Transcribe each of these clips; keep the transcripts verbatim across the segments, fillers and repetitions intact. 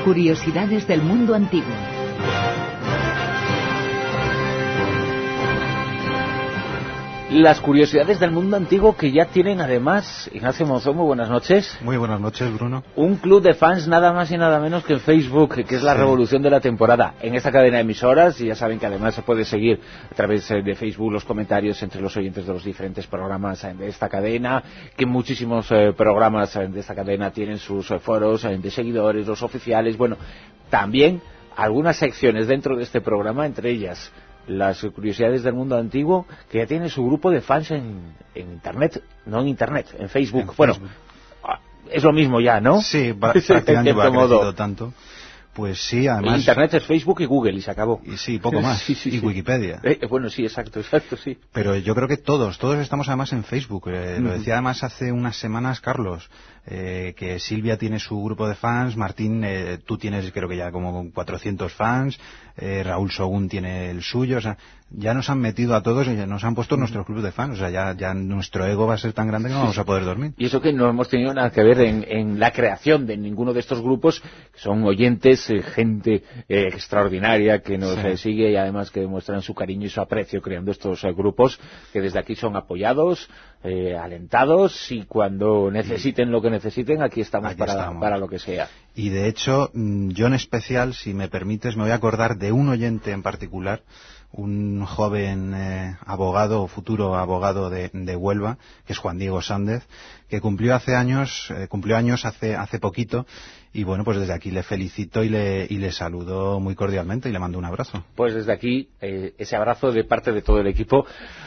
Curiosidades del mundo antiguo. Las curiosidades del mundo antiguo que ya tienen además, Ignacio Monzón, muy buenas noches. Muy buenas noches, Bruno. Un club de fans nada más y nada menos que en Facebook, que es la sí. revolución de la temporada. En esta cadena de emisoras, y ya saben que además se puede seguir a través de Facebook los comentarios entre los oyentes de los diferentes programas de esta cadena, que muchísimos eh, programas de esta cadena tienen sus eh, foros eh, de seguidores, los oficiales. Bueno, también algunas secciones dentro de este programa, entre ellas las curiosidades del mundo antiguo, que ya tiene su grupo de fans en, en Internet, no en Internet, en Facebook. En bueno, Facebook. Es lo mismo ya, ¿no? Sí, prácticamente va crecido tanto. Pues sí, además... Internet es Facebook y Google y se acabó. Y sí, poco más. sí, sí, y sí. Wikipedia. Eh, bueno, sí, exacto, exacto, sí. Pero yo creo que todos, todos estamos además en Facebook. Eh, uh-huh. Lo decía además hace unas semanas Carlos, eh, que Silvia tiene su grupo de fans, Martín, eh, tú tienes creo que ya como cuatrocientos fans, eh, Raúl Sogún tiene el suyo, o sea, ya nos han metido a todos y ya nos han puesto uh-huh. nuestro club de fans, o sea, ya, ya nuestro ego va a ser tan grande que no vamos a poder dormir. Y eso que no hemos tenido nada que ver en, en la creación de ninguno de estos grupos, que son oyentes, eh, gente eh, extraordinaria que nos sí. eh, sigue y además que demuestran su cariño y su aprecio creando estos eh, grupos que desde aquí son apoyados, eh, alentados, y cuando necesiten lo que necesiten, aquí estamos, aquí para, estamos para lo que sea. Y de hecho, yo en especial, si me permites, me voy a acordar de un oyente en particular, un joven eh, abogado o futuro abogado de, de Huelva, que es Juan Diego Sández, que cumplió hace años, eh, cumplió años hace hace poquito, y bueno, pues desde aquí le felicito y le y le saludo muy cordialmente y le mando un abrazo. Pues desde aquí eh, ese abrazo de parte de todo el equipo.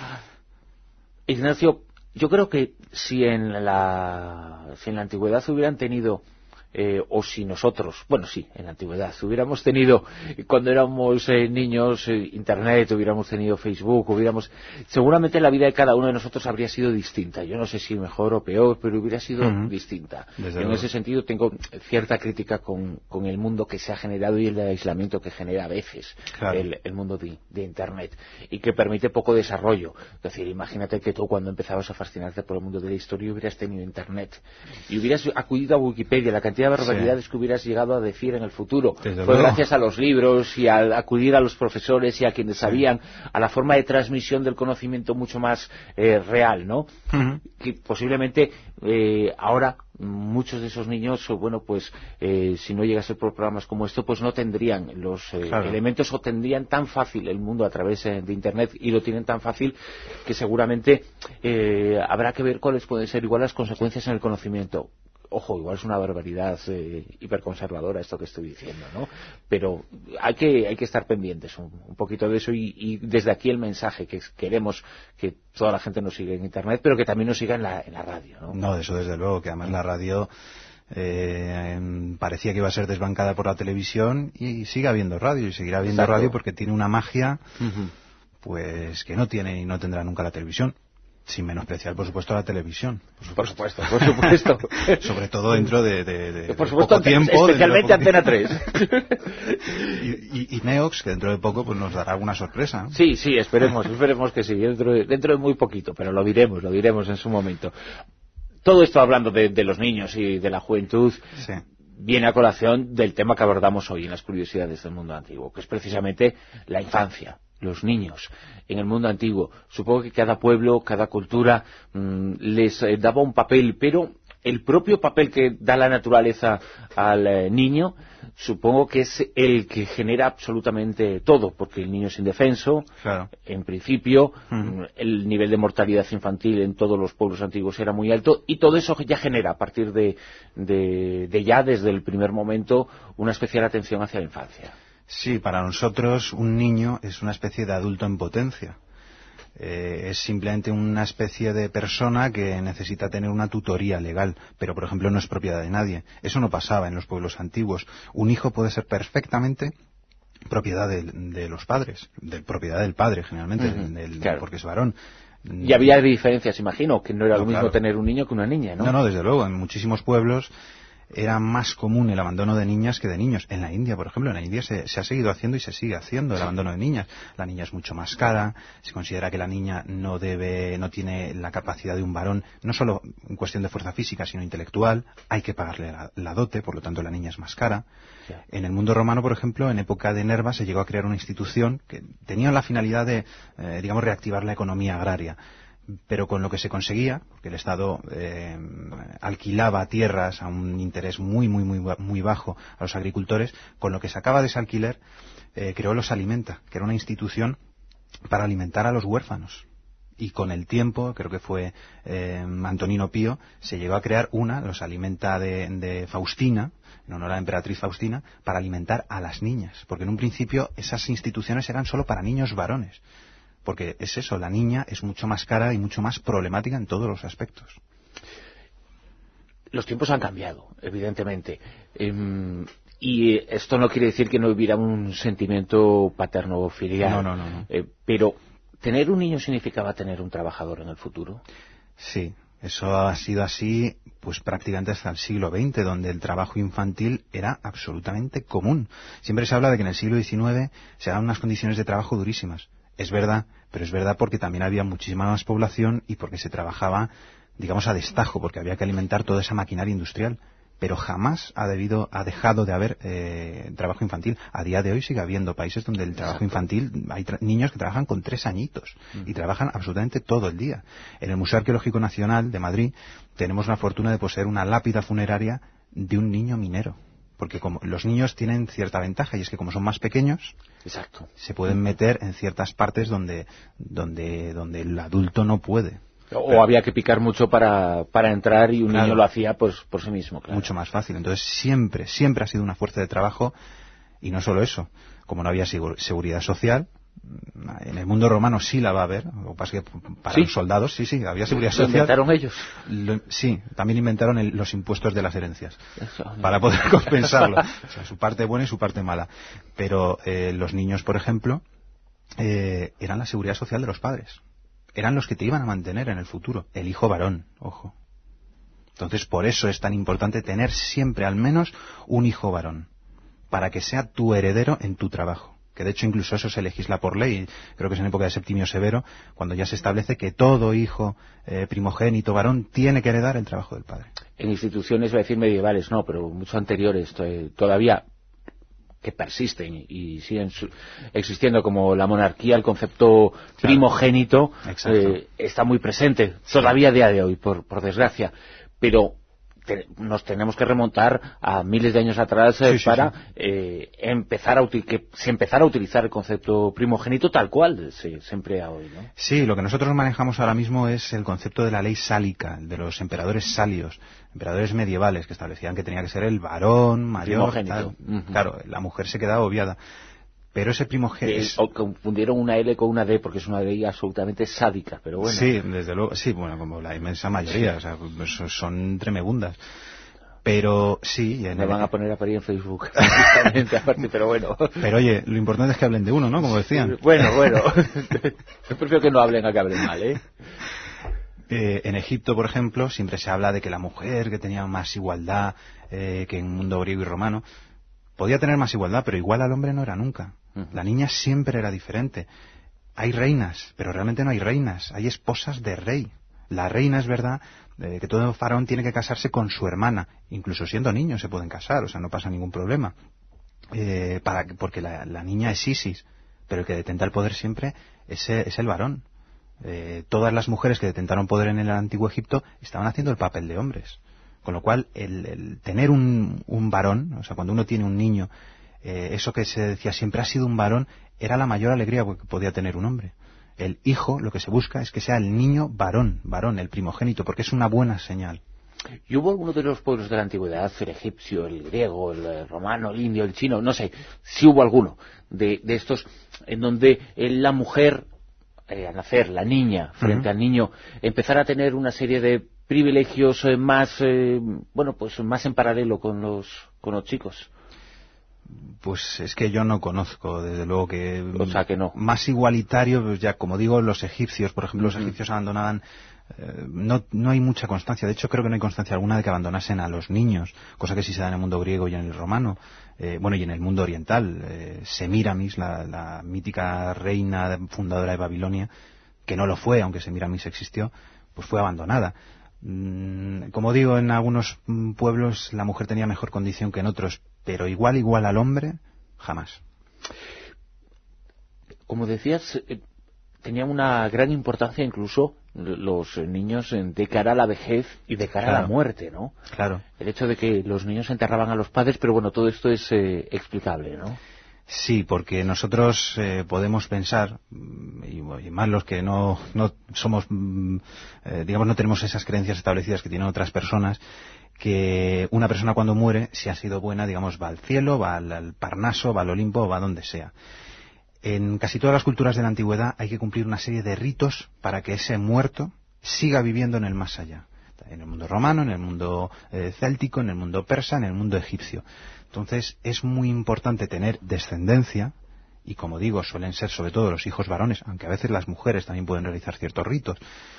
Ignacio, yo creo que si en la si en la antigüedad hubieran tenido Eh, o si nosotros, bueno sí, en la antigüedad, hubiéramos tenido, cuando éramos eh, niños, eh, Internet, hubiéramos tenido Facebook, hubiéramos, seguramente la vida de cada uno de nosotros habría sido distinta. Yo no sé si mejor o peor, pero hubiera sido uh-huh. distinta. Desde en luego. Ese sentido tengo cierta crítica con, con el mundo que se ha generado y el aislamiento que genera a veces claro. el, el mundo de, de Internet, y que permite poco desarrollo. Es decir, imagínate que tú cuando empezabas a fascinarte por el mundo de la historia hubieras tenido Internet y hubieras acudido a Wikipedia, la cantidad de barbaridades sí. que hubieras llegado a decir en el futuro. Desde Fue luego. Gracias a los libros y al acudir a los profesores y a quienes sí. sabían, a la forma de transmisión del conocimiento mucho más eh, real, ¿no? Uh-huh. Que posiblemente eh, ahora muchos de esos niños, bueno, pues eh, si no llegase por programas como esto, pues no tendrían los eh, claro. elementos, o tendrían tan fácil el mundo a través eh, de Internet, y lo tienen tan fácil que seguramente eh, habrá que ver cuáles pueden ser igual las consecuencias en el conocimiento. Ojo, igual es una barbaridad eh, hiperconservadora esto que estoy diciendo, ¿no? Pero hay que hay que estar pendientes un, un poquito de eso, y, y desde aquí el mensaje que queremos que toda la gente nos siga en Internet, pero que también nos siga en la, en la radio, ¿no? No, eso desde luego, que además la radio eh, parecía que iba a ser desbancada por la televisión, y sigue habiendo radio, y seguirá habiendo Exacto. radio porque tiene una magia uh-huh. pues que no tiene y no tendrá nunca la televisión. Sin menospreciar, por supuesto, la televisión. Por supuesto, por supuesto. Por supuesto. Sobre todo dentro de, de, de, por supuesto, de poco tiempo. Especialmente Antena tres. y, y, y Neox, que dentro de poco pues nos dará alguna sorpresa. Sí, sí, esperemos, esperemos que sí. Dentro de, dentro de muy poquito, pero lo diremos, lo diremos en su momento. Todo esto hablando de, de los niños y de la juventud, sí. viene a colación del tema que abordamos hoy en las curiosidades del mundo antiguo, que es precisamente la infancia. Los niños en el mundo antiguo. Supongo que cada pueblo, cada cultura mmm, les eh, daba un papel, pero el propio papel que da la naturaleza al eh, niño, supongo que es el que genera absolutamente todo, porque el niño es indefenso, claro. en principio, uh-huh. el nivel de mortalidad infantil en todos los pueblos antiguos era muy alto, y todo eso ya genera, a partir de, de, de ya, desde el primer momento, una especial atención hacia la infancia. Sí, para nosotros un niño es una especie de adulto en potencia. Eh, es simplemente una especie de persona que necesita tener una tutoría legal, pero por ejemplo no es propiedad de nadie. Eso no pasaba en los pueblos antiguos. Un hijo puede ser perfectamente propiedad de, de los padres, de propiedad del padre generalmente, uh-huh. del, claro. porque es varón. Y había diferencias, imagino, que no era no, lo mismo claro. tener un niño que una niña, ¿no? No, no, desde luego. En muchísimos pueblos era más común el abandono de niñas que de niños. En la India, por ejemplo, en la India se, se ha seguido haciendo y se sigue haciendo el abandono de niñas. La niña es mucho más cara, se considera que la niña no debe, no tiene la capacidad de un varón, no solo en cuestión de fuerza física, sino intelectual. Hay que pagarle la, la dote, por lo tanto la niña es más cara. Sí. En el mundo romano, por ejemplo, en época de Nerva se llegó a crear una institución que tenía la finalidad de, eh, digamos, reactivar la economía agraria. Pero con lo que se conseguía, porque el Estado eh, alquilaba tierras a un interés muy, muy, muy, muy bajo a los agricultores, con lo que sacaba de ese alquiler, eh, creó los Alimenta, que era una institución para alimentar a los huérfanos. Y con el tiempo, creo que fue eh, Antonino Pío, se llegó a crear una, los Alimenta de, de Faustina, en honor a la emperatriz Faustina, para alimentar a las niñas. Porque en un principio esas instituciones eran solo para niños varones. Porque es eso, la niña es mucho más cara y mucho más problemática en todos los aspectos. Los tiempos han cambiado, evidentemente. Eh, y esto no quiere decir que no hubiera un sentimiento paterno-filial. No, no, no. no. Eh, pero, ¿tener un niño significaba tener un trabajador en el futuro? Sí, eso ha sido así pues prácticamente hasta el siglo veinte, donde el trabajo infantil era absolutamente común. Siempre se habla de que en el siglo diecinueve se daban unas condiciones de trabajo durísimas. Es verdad, pero es verdad porque también había muchísima más población y porque se trabajaba, digamos, a destajo, porque había que alimentar toda esa maquinaria industrial. Pero jamás ha debido, ha dejado de haber eh, trabajo infantil. A día de hoy sigue habiendo países donde el trabajo infantil, hay tra- niños que trabajan con tres añitos mm. y trabajan absolutamente todo el día. En el Museo Arqueológico Nacional de Madrid tenemos la fortuna de poseer una lápida funeraria de un niño minero. Porque como los niños tienen cierta ventaja, y es que como son más pequeños, exacto, se pueden meter en ciertas partes donde, donde, donde el adulto no puede. O Pero, había que picar mucho para, para entrar y un claro, niño lo hacía pues, por sí mismo. Claro. Mucho más fácil. Entonces siempre, siempre ha sido una fuerza de trabajo, y no solo eso. Como no había seguridad social, en el mundo romano sí la va a haber, lo que pasa es que para ¿Sí? los soldados sí, sí, había seguridad social. ¿Lo inventaron ellos? Lo, sí, también inventaron el, los impuestos de las herencias, Eso, no. para poder compensarlo. O sea, su parte buena y su parte mala. Pero eh, los niños, por ejemplo, eh, eran la seguridad social de los padres. Eran los que te iban a mantener en el futuro. El hijo varón, ojo. Entonces, por eso es tan importante tener siempre al menos un hijo varón, para que sea tu heredero en tu trabajo. Que de hecho incluso eso se legisla por ley, creo que es en época de Septimio Severo, cuando ya se establece que todo hijo eh, primogénito varón tiene que heredar el trabajo del padre. En instituciones, voy a decir medievales, no, pero mucho anteriores, todavía que persisten y siguen su, existiendo, como la monarquía, el concepto claro. primogénito eh, está muy presente, sí. todavía a día de hoy, por, por desgracia, pero te, nos tenemos que remontar a miles de años atrás eh, sí, sí, para sí. Eh, empezar a que se empezara a utilizar el concepto primogénito tal cual se, se emplea hoy, ¿no? Sí, lo que nosotros manejamos ahora mismo es el concepto de la ley sálica, de los emperadores salios, emperadores medievales que establecían que tenía que ser el varón mayor, primogénito. Uh-huh. Claro, la mujer se quedaba obviada. Pero ese primogénito... Confundieron una L con una D porque es una ley absolutamente sádica, pero bueno. Sí, desde luego, sí, bueno, como la inmensa mayoría, sí. o sea, son tremebundas. Pero sí... Me el... van a poner a parir en Facebook, aparte, pero bueno. Pero oye, lo importante es que hablen de uno, ¿no? Como decían. Bueno, bueno. Yo prefiero que no hablen a que hablen mal, ¿eh? Eh, en Egipto, por ejemplo, siempre se habla de que la mujer, que tenía más igualdad eh, que en el mundo griego y romano, podía tener más igualdad, pero igual al hombre no era nunca. Uh-huh. La niña siempre era diferente. Hay reinas, pero realmente no hay reinas, hay esposas de rey. La reina es verdad eh, que todo faraón tiene que casarse con su hermana, incluso siendo niños se pueden casar, o sea, no pasa ningún problema, eh, para, porque la, la niña es Isis, pero el que detenta el poder siempre es, es el varón. Eh, todas las mujeres que detentaron poder en el antiguo Egipto estaban haciendo el papel de hombres. Con lo cual, el, el tener un, un varón, o sea, cuando uno tiene un niño, eh, eso que se decía siempre ha sido un varón, era la mayor alegría que podía tener un hombre. El hijo, lo que se busca es que sea el niño varón, varón, el primogénito, porque es una buena señal. ¿Y hubo alguno de los pueblos de la antigüedad, el egipcio, el griego, el romano, el indio, el chino, no sé, si hubo alguno de, de estos, en donde la mujer, eh, al nacer, la niña, frente uh-huh. al niño, empezara a tener una serie de privilegios eh, más, eh, bueno, pues más en paralelo con los con los chicos? Pues es que yo no conozco, desde luego que... O sea que no. Más igualitario, pues ya como digo, los egipcios, por ejemplo, uh-huh. los egipcios abandonaban eh, no, no hay mucha constancia. De hecho, creo que no hay constancia alguna de que abandonasen a los niños, cosa que sí se da en el mundo griego y en el romano, eh, bueno, y en el mundo oriental. Eh, Semíramis, la, la mítica reina fundadora de Babilonia, que no lo fue, aunque Semíramis existió, pues fue abandonada. Mm, como digo, en algunos mm, pueblos la mujer tenía mejor condición que en otros, pero igual, igual al hombre, jamás. Como decías, eh, tenía una gran importancia incluso los niños de cara a la vejez y de cara claro. a la muerte, ¿no? Claro. El hecho de que los niños enterraban a los padres, pero bueno, todo esto es eh, explicable, ¿no? Sí, porque nosotros eh, podemos pensar, y, y más los que no, no somos, eh, digamos, no tenemos esas creencias establecidas que tienen otras personas, que una persona cuando muere, si ha sido buena, digamos, va al cielo, va al, al Parnaso, va al Olimpo, va a donde sea. En casi todas las culturas de la antigüedad hay que cumplir una serie de ritos para que ese muerto siga viviendo en el más allá. En el mundo romano, en el mundo eh, céltico, en el mundo persa, en el mundo egipcio. Entonces es muy importante tener descendencia, y como digo, suelen ser sobre todo los hijos varones, aunque a veces las mujeres también pueden realizar ciertos ritos,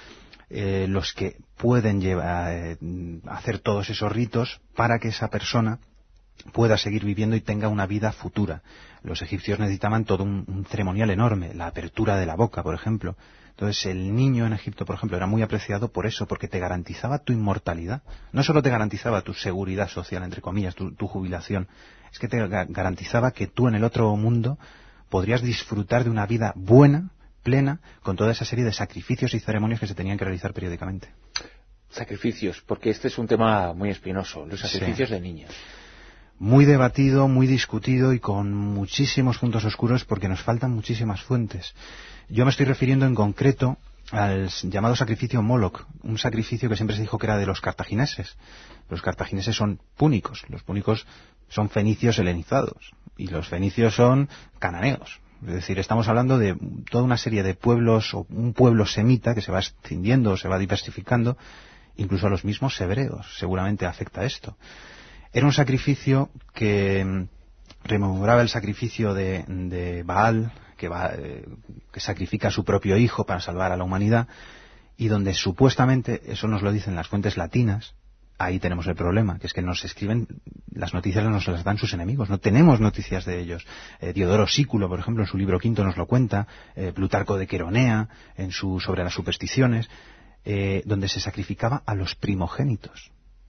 eh, los que pueden llevar, eh, hacer todos esos ritos para que esa persona pueda seguir viviendo y tenga una vida futura. Los egipcios necesitaban todo un, un ceremonial enorme, la apertura de la boca, por ejemplo. Entonces el niño en Egipto, por ejemplo, era muy apreciado por eso, porque te garantizaba tu inmortalidad. No solo te garantizaba tu seguridad social, entre comillas, tu, tu jubilación, es que te garantizaba que tú en el otro mundo podrías disfrutar de una vida buena, plena, con toda esa serie de sacrificios y ceremonias que se tenían que realizar periódicamente. Sacrificios, porque este es un tema muy espinoso, los sacrificios sí. de niños. Muy debatido, muy discutido y con muchísimos puntos oscuros porque nos faltan muchísimas fuentes. Yo me estoy refiriendo en concreto al llamado sacrificio Moloch, un sacrificio que siempre se dijo que era de los cartagineses. Los cartagineses son púnicos, los púnicos son fenicios helenizados y los fenicios son cananeos. Es decir, estamos hablando de toda una serie de pueblos, o un pueblo semita que se va extendiendo, se va diversificando, incluso a los mismos hebreos seguramente afecta esto. Era un sacrificio que rememoraba el sacrificio de, de Baal, que, va, eh, que sacrifica a su propio hijo para salvar a la humanidad, y donde supuestamente, eso nos lo dicen las fuentes latinas, ahí tenemos el problema, que es que nos escriben, las noticias nos las dan sus enemigos, no tenemos noticias de ellos. Eh, Diodoro Sículo, por ejemplo, en su libro quinto nos lo cuenta, eh, Plutarco de Queronea, en su sobre las supersticiones, eh, donde se sacrificaba a los primogénitos.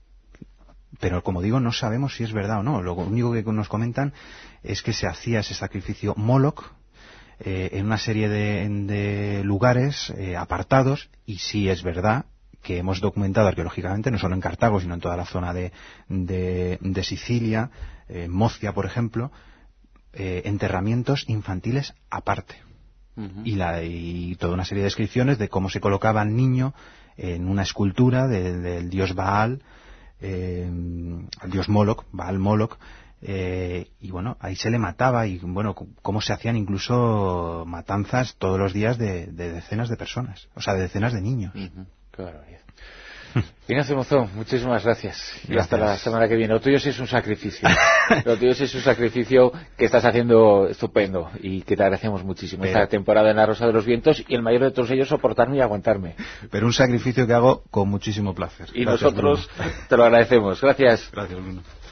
Pero, como digo, no sabemos si es verdad o no. Lo único que nos comentan es que se hacía ese sacrificio Moloch eh, en una serie de, de lugares eh, apartados, y sí es verdad que hemos documentado arqueológicamente, no solo en Cartago, sino en toda la zona de, de, de Sicilia, eh, Murcia, por ejemplo, eh, enterramientos infantiles aparte. Uh-huh. y, la, y toda una serie de descripciones de cómo se colocaba al niño en una escultura de, del dios Baal, Eh, al dios Moloch, Baal Moloch, eh, y bueno, ahí se le mataba, y bueno, cómo se hacían incluso matanzas todos los días de, de decenas de personas, o sea, de decenas de niños. Uh-huh. Claro. Ignacio Monzón, muchísimas gracias. gracias. Y hasta la semana que viene. Lo tuyo sí es un sacrificio. Lo tuyo sí es un sacrificio que estás haciendo estupendo y que te agradecemos muchísimo. Pero, esta temporada en La Rosa de los Vientos, y el mayor de todos ellos, soportarme y aguantarme. Pero un sacrificio que hago con muchísimo placer. Y gracias, nosotros Bruno. Te lo agradecemos. Gracias. Gracias, Bruno.